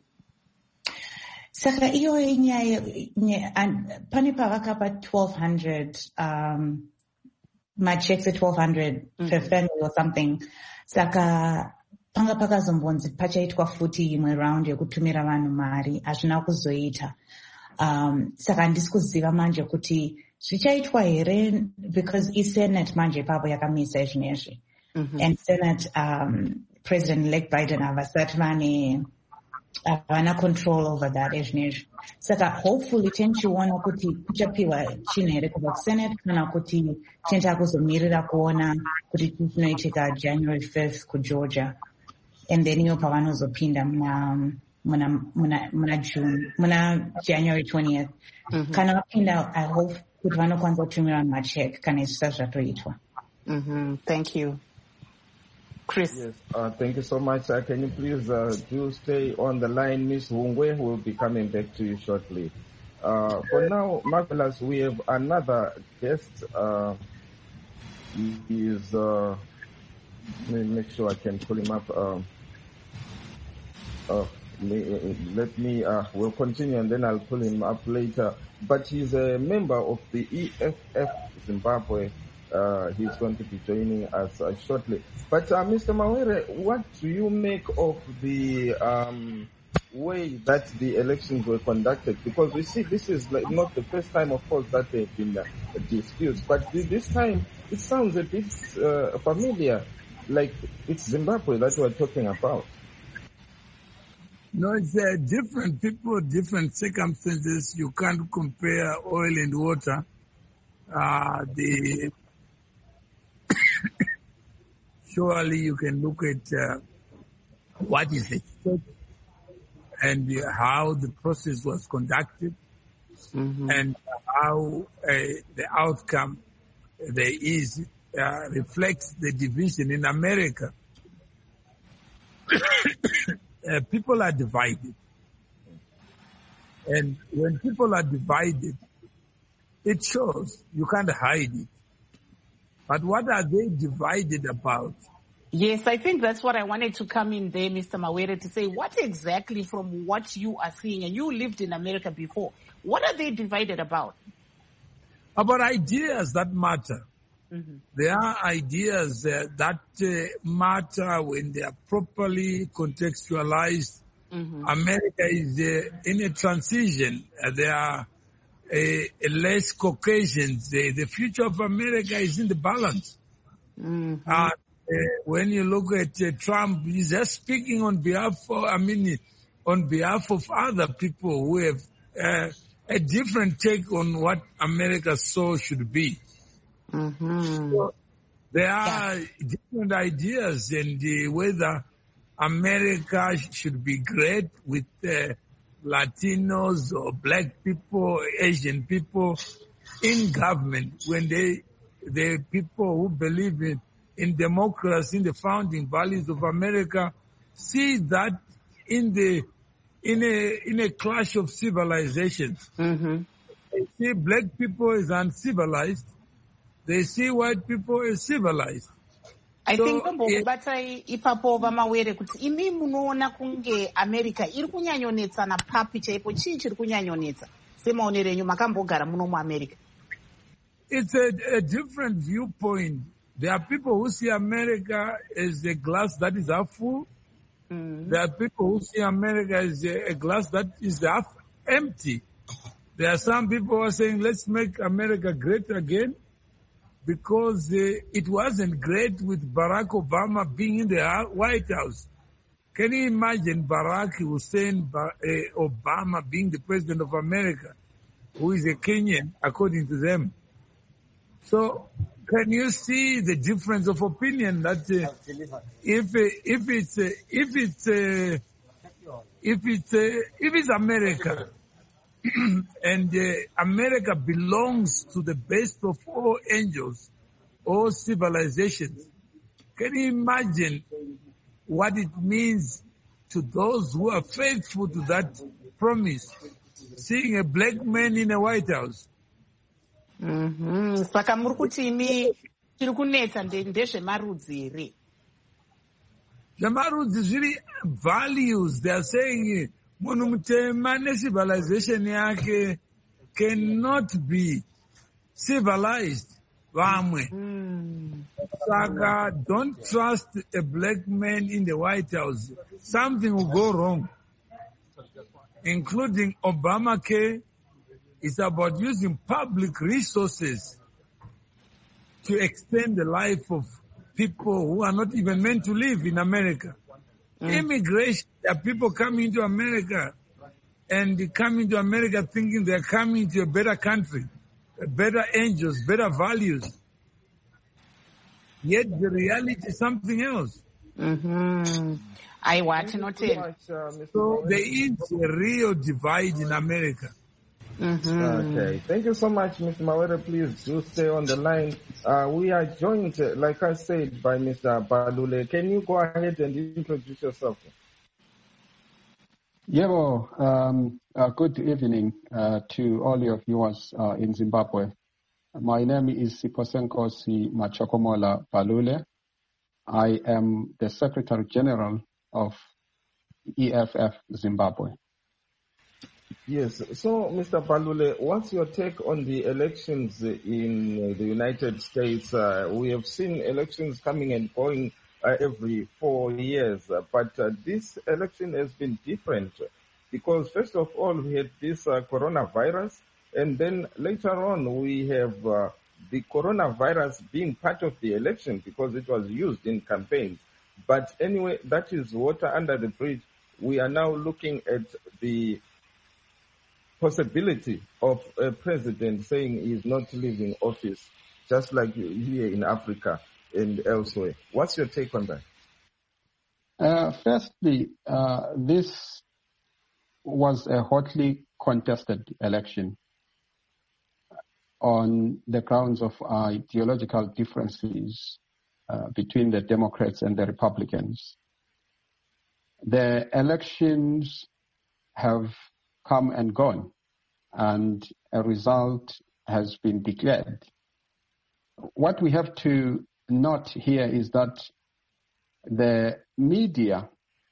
Saka iyo inyaya pane pavakapa twelve hundred um machecks at twelve hundred mm-hmm. per family or something. Saka panga pakazombonzi pachaitwa futi imwe round yekutumira vanhu mari, hazvina kuzoita. Um, saka handisi kuziva manje kuti zvichaitwa here because iSenate manje ipapo yakamisa izvinezvi. Mm-hmm. And Senate um, President-elect Biden havasati vane havana control over that izvinezvi. Saka hopefully tenchiona kuti kuchapiwa chinhu here kubva kuSenate kana kuti tenta kuzomirira kuona kuti chinoitika January fifth kuGeorgia. And then iyo pavanozopinda muna muna muna muna June muna January twentieth. Mm-hmm. Kana vapinda I hope kuti vanokwanisa kutumira machek kana isisa zvatoitwa. Mm-hmm. Thank you. Chris. Yes, uh, thank you so much. Uh, can you please uh, do stay on the line, Miss Hungwe, who will be coming back to you shortly. Uh, for now, Marvelous, we have another guest. Uh, he is, uh, let me make sure I can pull him up. Um, uh, let me, uh, we'll continue and then I'll pull him up later. But he's a member of the E F F Zimbabwe. Uh, he's going to be joining us uh, shortly. But uh, Mister Mawere, what do you make of the um, way that the elections were conducted? Because we see this is like not the first time, of course, that there have been uh, disputes. But this time, it sounds a bit uh, familiar, like it's Zimbabwe that we're talking about. No, it's uh, different people, different circumstances. You can't compare oil and water. Uh, the surely you can look at uh, what is the state and uh, how the process was conducted, mm-hmm. and how uh, the outcome there is uh, reflects the division in America. Uh, people are divided. And when people are divided, it shows. You can't hide it. But what are they divided about? Yes, I think that's what I wanted to come in there, Mister Mawere, to say what exactly from what you are seeing, and you lived in America before, what are they divided about? About ideas that matter. Mm-hmm. There are ideas uh, that uh, matter when they are properly contextualized. Mm-hmm. America is uh, in a transition. Uh, there are uh, less Caucasians. Uh, the future of America is in the balance. Mm-hmm. Uh, uh, when you look at uh, Trump, he's just speaking on behalf of, I mean, on behalf of other people who have uh, a different take on what America's soul should be. Mm-hmm. So there are yeah. different ideas and uh, whether America should be great with uh, Latinos or black people, Asian people in government when they, the people who believe in, in democracy, in the founding values of America, see that in the, in a, in a clash of civilizations. Mm-hmm. They see black people as uncivilized. They see white people as civilized. I so, think mbobata ipapo vamawere kuti imi munoona kunge America iri kunyanyonetsa na papi chaipo chii chiri kunyanyonetsa semaonero enyu makambogara muno muAmerica. It's a, a different viewpoint. There are people who see America as a glass that is half full. Mm. There are people who see America as a, a glass that is half empty. There are some people who are saying, let's make America great again. Because uh, it wasn't great with Barack Obama being in the White House. Can you imagine Barack Hussein uh, Obama being the president of America, who is a Kenyan, according to them? So, can you see the difference of opinion that uh, if uh, if it's uh, if it's uh, if it's uh, if it's America, and uh, America belongs to the best of all angels, all civilizations. Can you imagine what it means to those who are faithful to that promise, seeing a black man in a White House? Mhm. Saka muri kuti imi tiri kunetsa ndezvemarudzi here. Zvemarudzi zviri values. They are saying munhu mutema necivilization yake cannot be civilized. Vamwe. Saka don't trust a black man in the White House. Something will go wrong, including Obamacare. It's about using public resources to extend the life of people who are not even meant to live in America. Mm. Immigration, there are people coming to America and coming to America thinking they're coming to a better country, better angels, better values. Yet the reality is something else. Mm-hmm. I want to note it. So there is a real divide in America. Mm-hmm. Okay. Thank you so much, Mister Mawere. Please do stay on the line. Uh, we are joined, uh, like I said, by Mister Balule. Can you go ahead and introduce yourself? Yebo, um, uh, good evening uh, to all your viewers uh, in Zimbabwe. My name is Siposenkosi Machokomola Balule. I am the Secretary General of E F F Zimbabwe. Yes. So, Mister Balule, what's your take on the elections in the United States? Uh, we have seen elections coming and going uh, every four years, uh, but uh, this election has been different because, first of all, we had this uh, coronavirus, and then later on we have uh, the coronavirus being part of the election because it was used in campaigns. But anyway, that is water under the bridge. We are now looking at the possibility of a president saying he is not leaving office, just like here in Africa and elsewhere. What's your take on that? Uh, firstly, uh, this was a hotly contested election on the grounds of ideological differences uh, between the Democrats and the Republicans. The elections have come and gone, and a result has been declared. What we have to note here is that the media,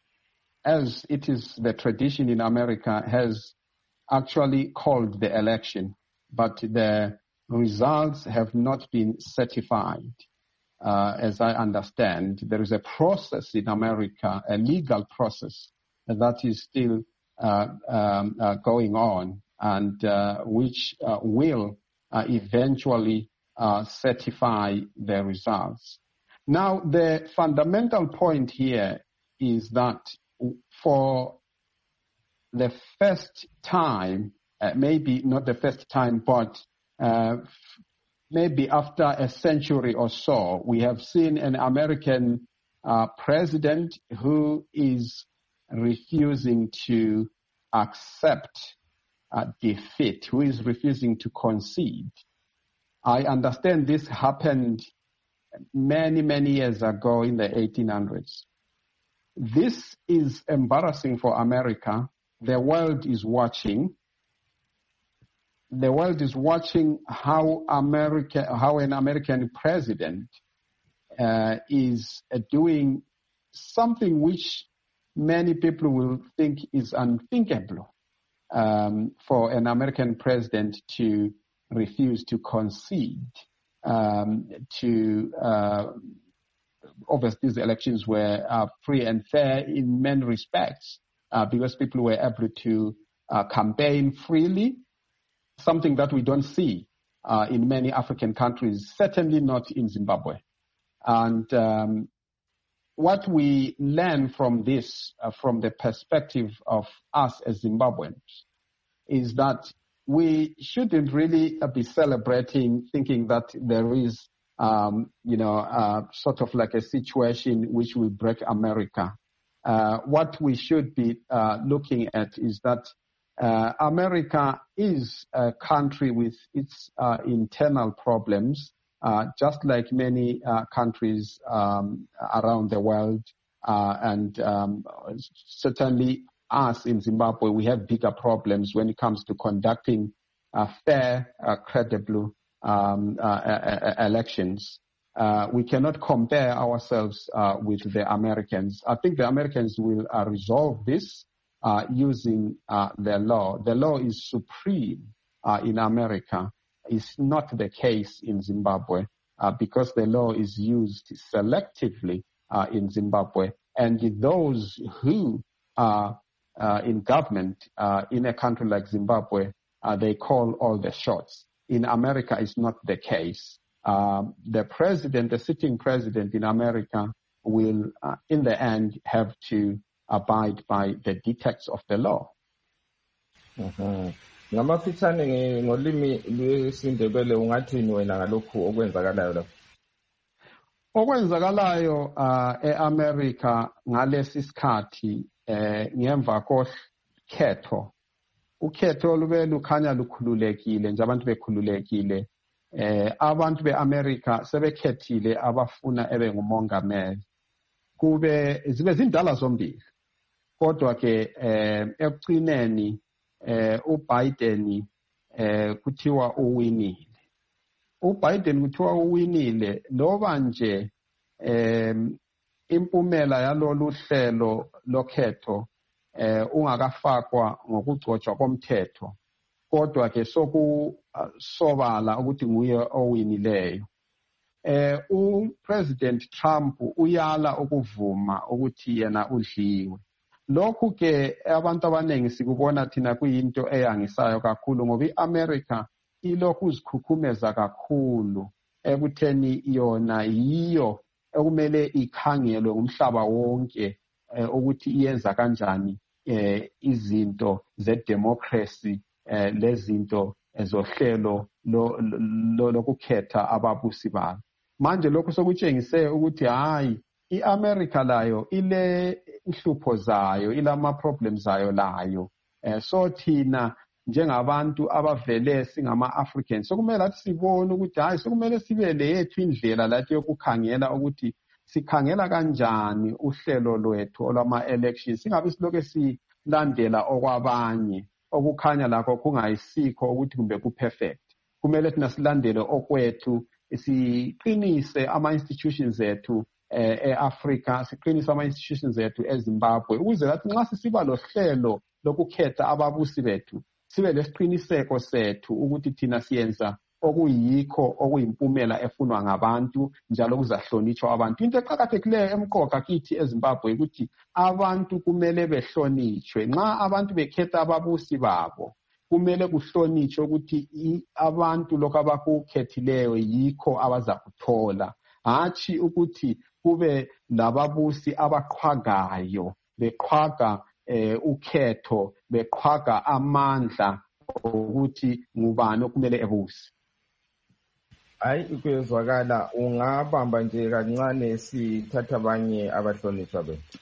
as it is the tradition in America, has actually called the election, but the results have not been certified. Uh, as I understand, there is a process in America, a legal process that is still uh, um, uh, going on, and uh, which uh, will uh, eventually uh, certify the results. Now, the fundamental point here is that for the first time, uh, maybe not the first time, but uh, maybe after a century or so, we have seen an American uh, president who is refusing to accept uh, defeat, who is refusing to concede. I understand this happened many, many years ago in the eighteen hundreds. This is embarrassing for America. The world is watching. The world is watching how America, how an American president uh, is uh, doing something which many people will think is unthinkable um, for an American president to refuse to concede. Um, to uh, obviously, these elections were uh, free and fair in many respects uh, because people were able to uh, campaign freely. Something that we don't see uh, in many African countries, certainly not in Zimbabwe. And um, what we learn from this, uh, from the perspective of us as Zimbabweans, is that we shouldn't really be celebrating thinking that there is, um, you know, uh, sort of like a situation which will break America. Uh, what we should be uh, looking at is that Uh, America is a country with its uh, internal problems, uh, just like many uh, countries um, around the world. Uh, and um, certainly us in Zimbabwe, we have bigger problems when it comes to conducting uh, fair, uh, credible um, uh, elections. Uh, we cannot compare ourselves uh, with the Americans. I think the Americans will uh, resolve this uh, using uh, the law. The law is supreme uh, in America. It's not the case in Zimbabwe uh, because the law is used selectively uh, in Zimbabwe. And those who are uh, in government uh, in a country like Zimbabwe, uh, they call all the shots. In America, it's not the case. Um, the president, the sitting president in America will, uh, in the end, have to abide by the dictates of the law. Ngamafitshane ngolimi lwesiNdebele ungathini wena ngalokhu okwenzakalayo lapho? Okwenzakalayo uh, e-America ngalesi sikhathi eh, ngemva kokhetho. Ukhetho lube lukhanya lukhululekile nje abantu bekhululekile. Eh, abantu be-America sebekhethile abafuna ebe ngumongameli. Kube zibe zindala zombili. Kodwa ke eh, ekugcineni eh, uBiden eh, kuthiwa uwinile. uBiden kuthiwa uwinile loba nje eh, impumela yalolu hlelo lokhetho eh, ungakafakwa ngokugcotshwa komthetho. Kodwa ke sokusobala ukuthi nguye owinileyo. Eh uPresident Trump uyala ukuvuma ukuthi yena udliwe. Lokhu ke abantu abanengi sikubona thina kuyinto eyangisayo kakhulu ngoba iAmerica ilokhu izikhukhumeza kakhulu ekutheni yona yiyo ekumele ikhangelwe ngumhlaba wonke eh, ukuthi iyenza kanjani eh, izinto zedemocracy eh, lezinto ezohlelo lokukhetha ababusi babo. Manje lokho sokutshengise ukuthi hayi iAmerica layo ile inhlupho zayo, ilama problems zayo layo. Eh, so thina njengabantu abavele singama-Africans sokumele lathi sibone ukuthi hayi sokumele sibe leyethu indlela lathi yokukhangela ukuthi sikhangela kanjani uhlelo lwethu olwama-elections singabe siloke silandela okwabanye okukhanya lakho kungayisikho ukuthi kumbe ku-perfect. Kumele thina silandele okwethu siqinise ama-institutions ethu eh, e-Africa, siqinise ama-institutions ethu eZimbabwe ukuze lathi nxa sisiba lohlelo lokukhetha ababusi bethu sibe lesiqiniseko sethu ukuthi thina siyenza okuyikho okuyimpumela efunwa ngabantu njalo kuzahlonitshwa abantu. Into eqhakathekileyo emqoka kithi eZimbabwe ukuthi abantu kumele behlonitshwe. Nxa abantu bekhetha ababusi babo kumele kuhlonitshwe ukuthi abantu lokho abakukhethileyo yikho abazakuthola. Hatshi ukuthi kube lababusi abaqhwagayo beqhwaga eh, ukhetho beqhwaga amandla ukuthi ngubani okumele ebuse. Hayi ikwezwakala ungabamba nje kancane sithatha abanye abahlonishwa bethu.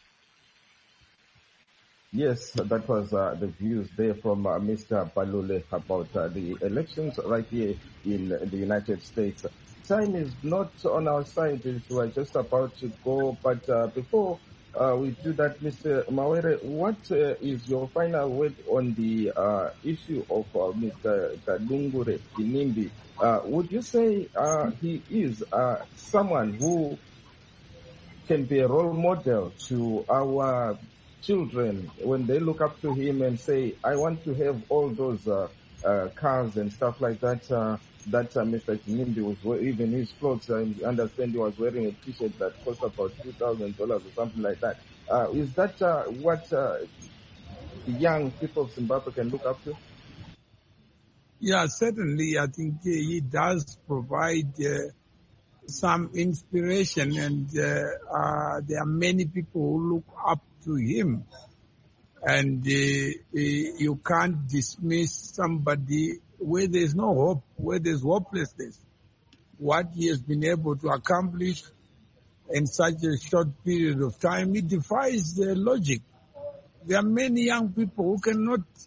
Yes, that was uh, the views there from uh, Mister Balule about uh, the elections right here in the United States. Time is not on our side. We are just about to go. But uh, before uh, we do that, Mister Mawere, what uh, is your final word on the uh, issue of uh, Mister Galungure Kinimbi? Uh, would you say uh, he is uh, someone who can be a role model to our children when they look up to him and say, I want to have all those uh, uh, cars and stuff like that, uh, that uh, Mister Kinimbi was wearing, even his clothes, I understand he was wearing a t-shirt that cost about two thousand dollars or something like that. Uh, is that uh, what uh, the young people of Zimbabwe can look up to? Yeah, certainly. I think uh, he does provide uh, some inspiration, and uh, uh, there are many people who look up to him. And uh, uh, you can't dismiss somebody where there's no hope, where there's hopelessness. What he has been able to accomplish in such a short period of time, it defies the logic. There are many young people who cannot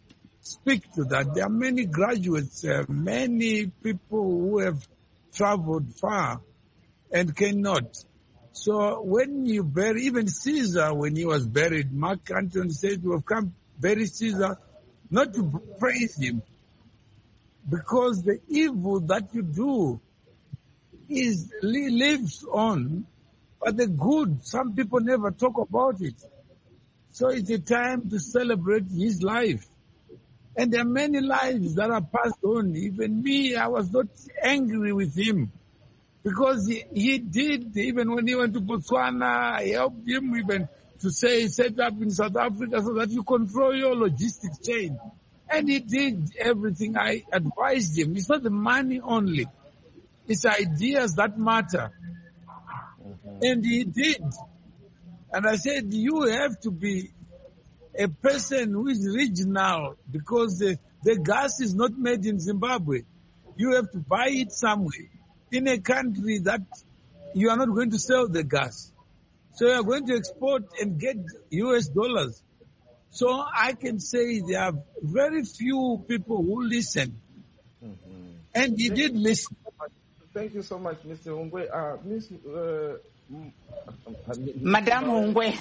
speak to that. There are many graduates, uh, many people who have traveled far and cannot. So when you bury, even Caesar, when he was buried, Mark Antony said, we have come bury Caesar, not to praise him, because the evil that you do is lives on, but the good, some people never talk about it. So it's a time to celebrate his life. And there are many lives that are passed on. Even me, I was not angry with him because he, he did, even when he went to Botswana, I helped him even to say, set up in South Africa so that you control your logistics chain. And he did everything I advised him. It's not the money only. It's ideas that matter. Mm-hmm. And he did. And I said, you have to be a person who is regional because the, the gas is not made in Zimbabwe. You have to buy it somewhere in a country that you are not going to sell the gas. So you are going to export and get U S dollars. So I can say there are very few people who listen. Mm-hmm. And he Thank did listen. Thank you so much, Mister Hungwe. Uh, Miss, uh, Madame Hungwe.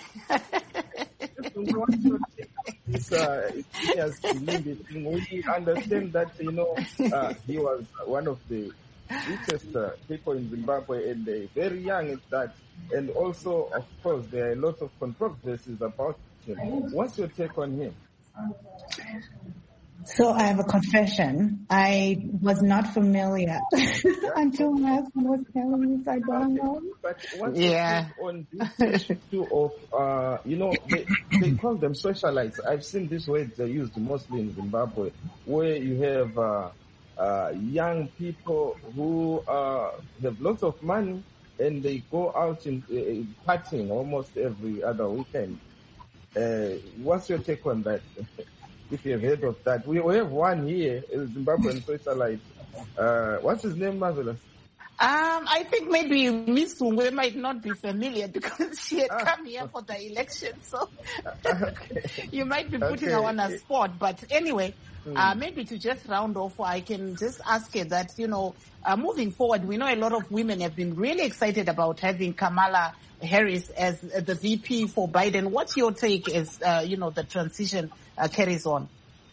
It's, uh, it's, we understand that, you know, uh, he was one of the richest uh, people in Zimbabwe and uh, very young at that. And also, of course, there are lots of controversies about him. What's your take on him? So I have a confession. I was not familiar until my husband was telling me, so I don't know. But what's yeah. your take on this issue of, uh, you know, they, they call them socialites. I've seen this word they used mostly in Zimbabwe, where you have uh, uh, young people who uh, have lots of money and they go out in uh, partying almost every other weekend. Uh, what's your take on that? If you've heard of that. We, we have one here, a Zimbabwean socialite. Uh, what's his name, Marvelous? Um, I think maybe Miss Hungwe might not be familiar because she had ah. come here for the election, so okay. You might be putting okay. her on a spot. But anyway, mm. uh, maybe to just round off, I can just ask her that, you know, uh, moving forward, we know a lot of women have been really excited about having Kamala Harris as the V P for Biden. What's your take as, uh, you know, the transition uh, carries on?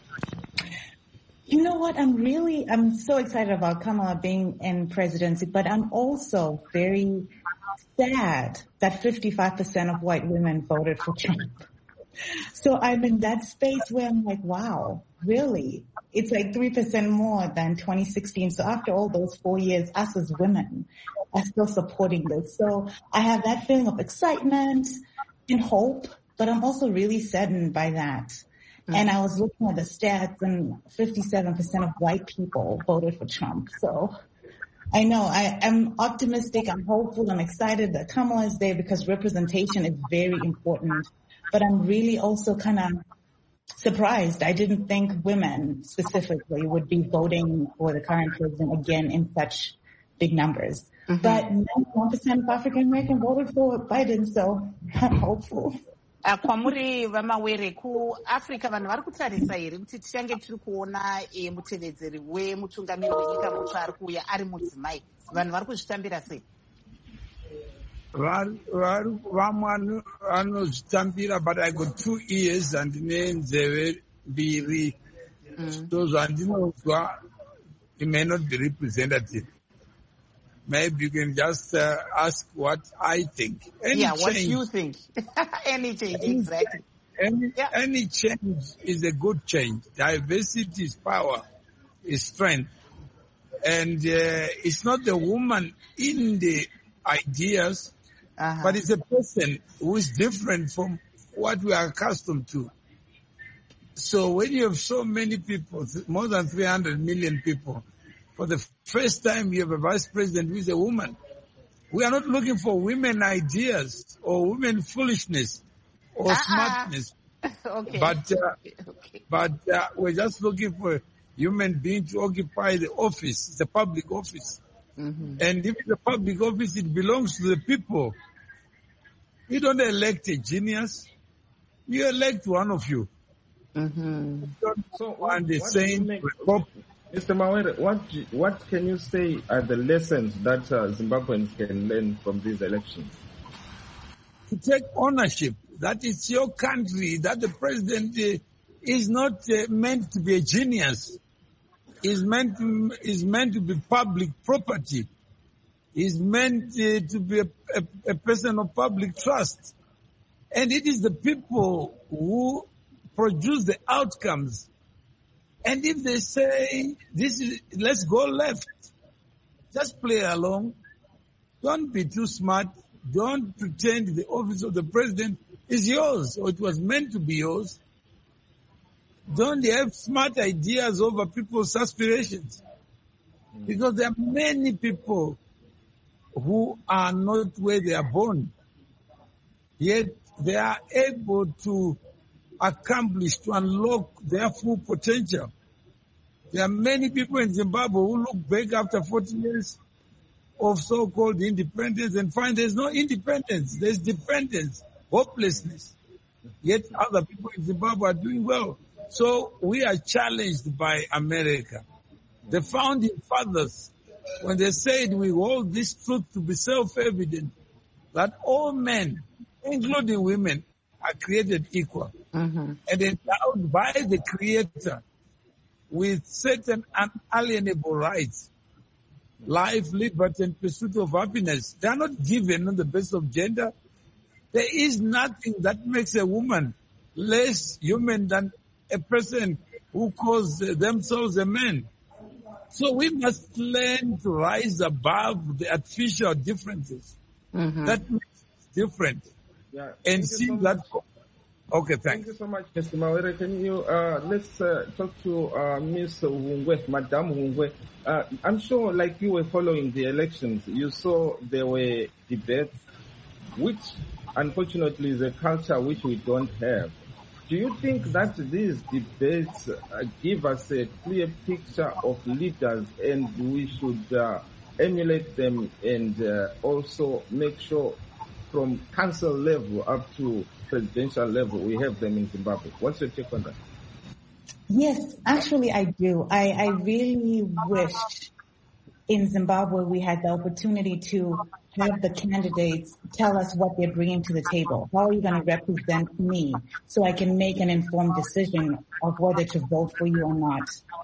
You know what? I'm really, I'm so excited about Kamala being in presidency, but I'm also very sad that fifty-five percent of white women voted for Trump. So I'm in that space where I'm like, wow, really? It's like three percent more than twenty sixteen. So after all those four years, us as women are still supporting this. So I have that feeling of excitement and hope, but I'm also really saddened by that. And I was looking at the stats and fifty-seven percent of white people voted for Trump. So I know I, I'm optimistic. I'm hopeful. I'm excited that Kamala is there because representation is very important. But I'm really also kind of surprised. I didn't think women specifically would be voting for the current president again in such big numbers. Mm-hmm. But ninety-one percent of African American voted for Biden, so I'm hopeful. Kwamuri vamawere ku Africa vanhu vari kutarisa here kuti tichange tiri kuona mutevedzeri wemutungamiri wenyika mutsva ari kuuya ari mudzimai. Vanhu vari kuzvitambira sei? Vamwe vanozvitambira, but I got two ears and nenzeve mbiri. So zvandinozwa, it may not be representative. Maybe you can just uh, ask what I think. Any yeah, change, what you think. Any change, any, exactly. Any, yeah. any change is a good change. Diversity is power, is strength. And uh, it's not the woman in the ideas, uh-huh. but it's a person who is different from what we are accustomed to. So when you have so many people, more than three hundred million people, for the first time, you have a vice president who is a woman. We are not looking for women ideas or women foolishness or uh-uh. smartness. Okay. But, uh, okay. but uh, we're just looking for a human being to occupy the office, the public office. Mm-hmm. And if it's a public office, it belongs to the people. You don't elect a genius. You elect one of you. Mm-hmm. So what, the what same make, Mister Mawere, what what can you say are the lessons that uh, Zimbabweans can learn from these elections? To take ownership, that it's your country, that the president uh, is not uh, meant to be a genius, is meant to, is meant to be public property, is meant uh, to be a, a, a person of public trust. And it is the people who produce the outcomes. And if they say, "This is, let's go left," just play along. Don't be too smart. Don't pretend the office of the president is yours or it was meant to be yours. Don't have smart ideas over people's aspirations. Because there are many people who are not where they are born, yet they are able to accomplish, to unlock their full potential. There are many people in Zimbabwe who look back after forty years of so-called independence and find there's no independence, there's dependence, hopelessness. Yet other people in Zimbabwe are doing well. So we are challenged by America. The founding fathers, when they said we hold this truth to be self-evident, that all men, including women, are created equal mm-hmm. and endowed by the Creator with certain unalienable rights, life, liberty, and pursuit of happiness. They are not given on the basis of gender. There is nothing that makes a woman less human than a person who calls themselves a man. So we must learn to rise above the artificial differences mm-hmm. that makes us different. Yeah. And see so that. Okay, thanks. Thank you so much, Mister Mawere. Can you uh, let's uh, talk to uh, Miss Hungwe, Madame Hungwe. Uh, I'm sure, like you were following the elections, you saw there were debates, which unfortunately is a culture which we don't have. Do you think that these debates uh, give us a clear picture of leaders, and we should uh, emulate them and uh, also make sure from council level up to presidential level we have them in Zimbabwe? What's your take on that? Yes, actually I do. I, I really wish in Zimbabwe we had the opportunity to have the candidates tell us what they're bringing to the table. How are you going to represent me so I can make an informed decision of whether to vote for you or not?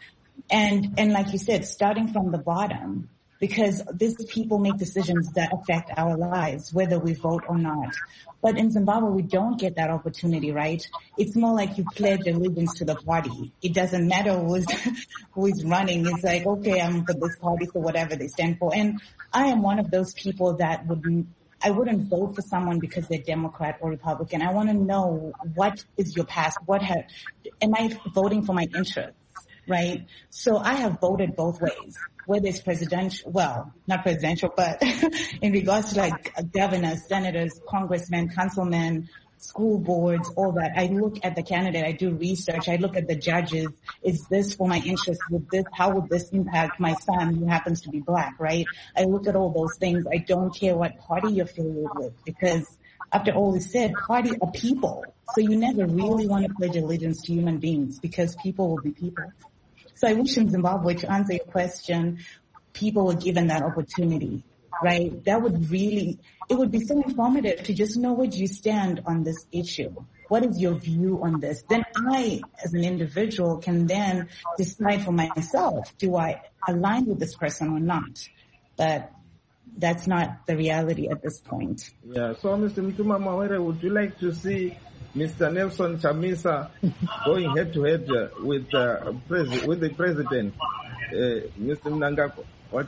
And, and like you said, starting from the bottom, because these people make decisions that affect our lives, whether we vote or not. But in Zimbabwe, we don't get that opportunity, right? It's more like you pledge allegiance to the party. It doesn't matter who's, who's running. It's like, okay, I'm for this party, so whatever they stand for. And I am one of those people that would, I wouldn't vote for someone because they're Democrat or Republican. I want to know, what is your past? What have, am I voting for my interests, right? So I have voted both ways. Whether it's presidential, well, not presidential, but in regards to like governors, senators, congressmen, councilmen, school boards, all that. I look at the candidate, I do research, I look at the judges. Is this for my interest? Would this, how would this impact my son who happens to be black, right? I look at all those things. I don't care what party you're affiliated with, because after all is said, party are people. So you never really want to pledge allegiance to human beings, because people will be people. So I wish in Zimbabwe, to answer your question, people were given that opportunity, right? That would really, it would be so informative to just know where do you stand on this issue. What is your view on this? Then I, as an individual, can then decide for myself, do I align with this person or not? But that's not the reality at this point. Yeah, so Mister Mtuma Mawere, would you like to see Mister Nelson Chamisa going head-to-head uh, with uh, pres- with the president, uh, Mister Mnangagwa? What?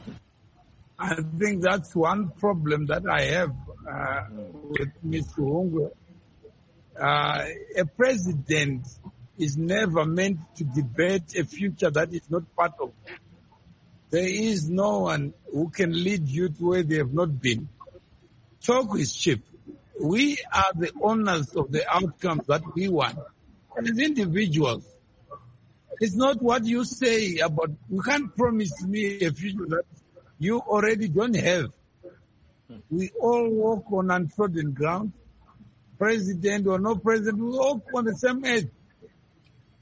I think that's one problem that I have uh, with Mister Hungwe. Uh, a president is never meant to debate a future that is not part of. There is no one who can lead you to where they have not been. Talk is cheap. We are the owners of the outcomes that we want. And as individuals, it's not what you say about, you can't promise me a future that you already don't have. We all walk on untrodden ground. President or no president, we walk on the same earth.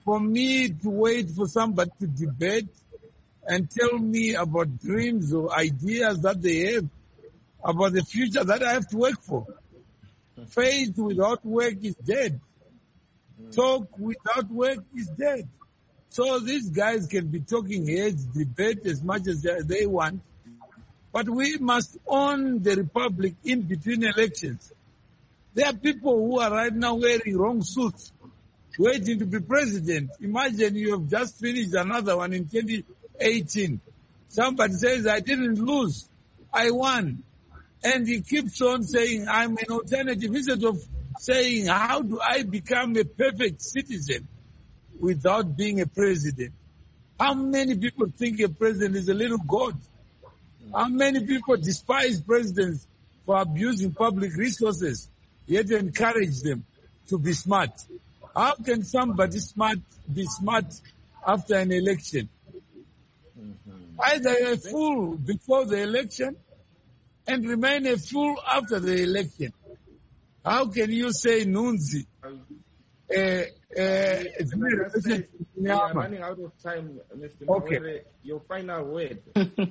for me to wait for somebody to debate and tell me about dreams or ideas that they have about the future that I have to work for. Faith without work is dead. Talk without work is dead. So these guys can be talking heads, debate as much as they want, but we must own the republic in between elections. There are people who are right now wearing wrong suits, waiting to be president. Imagine you have just finished another one in twenty eighteen. Somebody says, I didn't lose, I won. And he keeps on saying, I'm an alternative, instead of saying, how do I become a perfect citizen without being a president? How many people think a president is a little god? How many people despise presidents for abusing public resources, yet encourage them to be smart? How can somebody smart be smart after an election? Mm-hmm. Either a fool before the election and remain a fool after the election. How can you say Nunzi? Uh, uh, it's say, we are running out of time, Mister Okay. Mawere, your final word.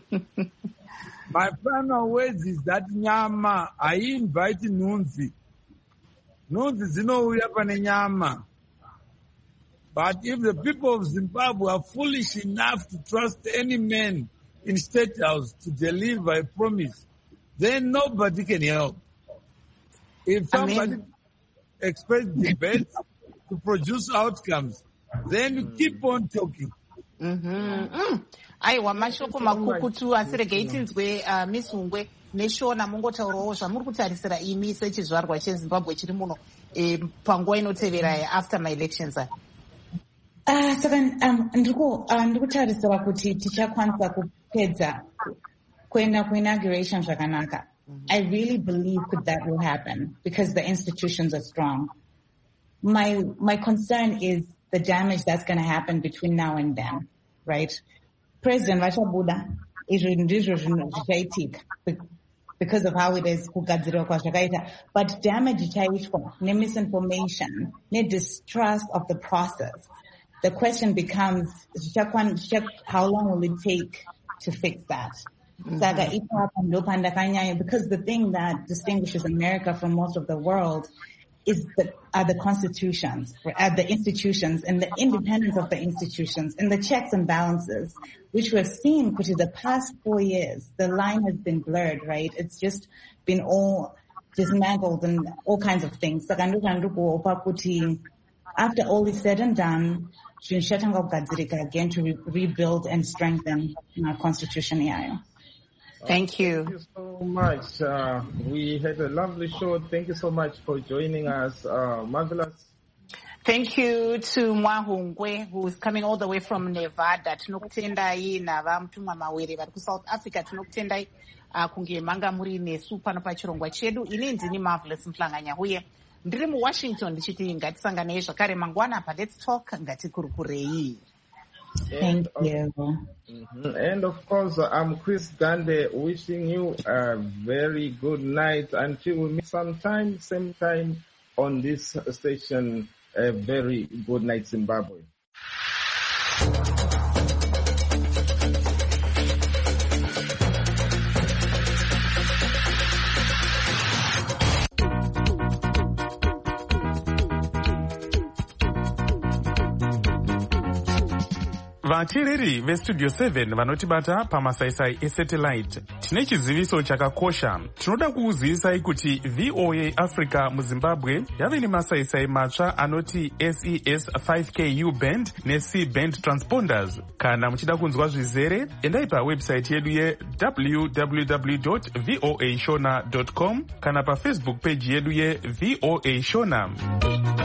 My final word is that Nyama, I invite Nunzi. Nunzi zinouya pane nyama. But if the people of Zimbabwe are foolish enough to trust any man in State House to deliver a promise, then nobody can help. If somebody I mean, expects debates to produce outcomes, then you keep on talking. Mm-hmm. Aiwa mashoko makukutu asiregatinzwe uh, misungwe neshona mungotaurawo zvamuri kutarisira imi sechizvarwa cheZimbabwe chiri muno eh, panguva inotevera after my elections. Uh, saka um, ndikutarisira kuti tichakwanisa kupedza kuenda kuinauguration zvakanaka. I really believe that that will happen because the institutions are strong. My my concern is the damage that's going to happen between now and then, right? President Vachabuda is because of how it is, but damage ne misinformation, ne distrust of the process. The question becomes, how long will it take to fix that? Mm-hmm. Because the thing that distinguishes America from most of the world is the, are the constitutions, are the institutions, and the independence of the institutions, and the checks and balances, which we've seen for the past four years. The line has been blurred, right? It's just been all dismantled and all kinds of things. After all is said and done, again to re- rebuild and strengthen our constitution. Thank you. Thank you so much. Uh, we had a lovely show. Thank you so much for joining us. Uh, marvelous. Thank you to Mwahungwe, who is coming all the way from Nevada. Tinokutendai navamtumwa mawere vari kuSouth Africa. Tinokutendai kunge manga muri nesu pano pachirongwa chedu. Ini ndini Marvelous Mhlanganya huye. Ndiri muWashington ndichiti ngatisanganei zvakare mangwana pa Let's Talk ngatikurukurei. Thank you. Mm-hmm. And of course, I'm Chris Gande wishing you a very good night until we meet sometime, same time on this station. A very good night, Zimbabwe. vateereri vestudio seven vanotibata pamasaisai esatellite tine chiziviso chakakosha. Tinoda kukuzivisai kuti V O A Africa muZimbabwe yave nemasaisai matsva anoti S E S five K U band neC band transponders. Kana muchida kunzwa zvizere endai pawebsite yedu ye w w w dot voa shona dot com kana pafacebook page yedu ye V O A Shona.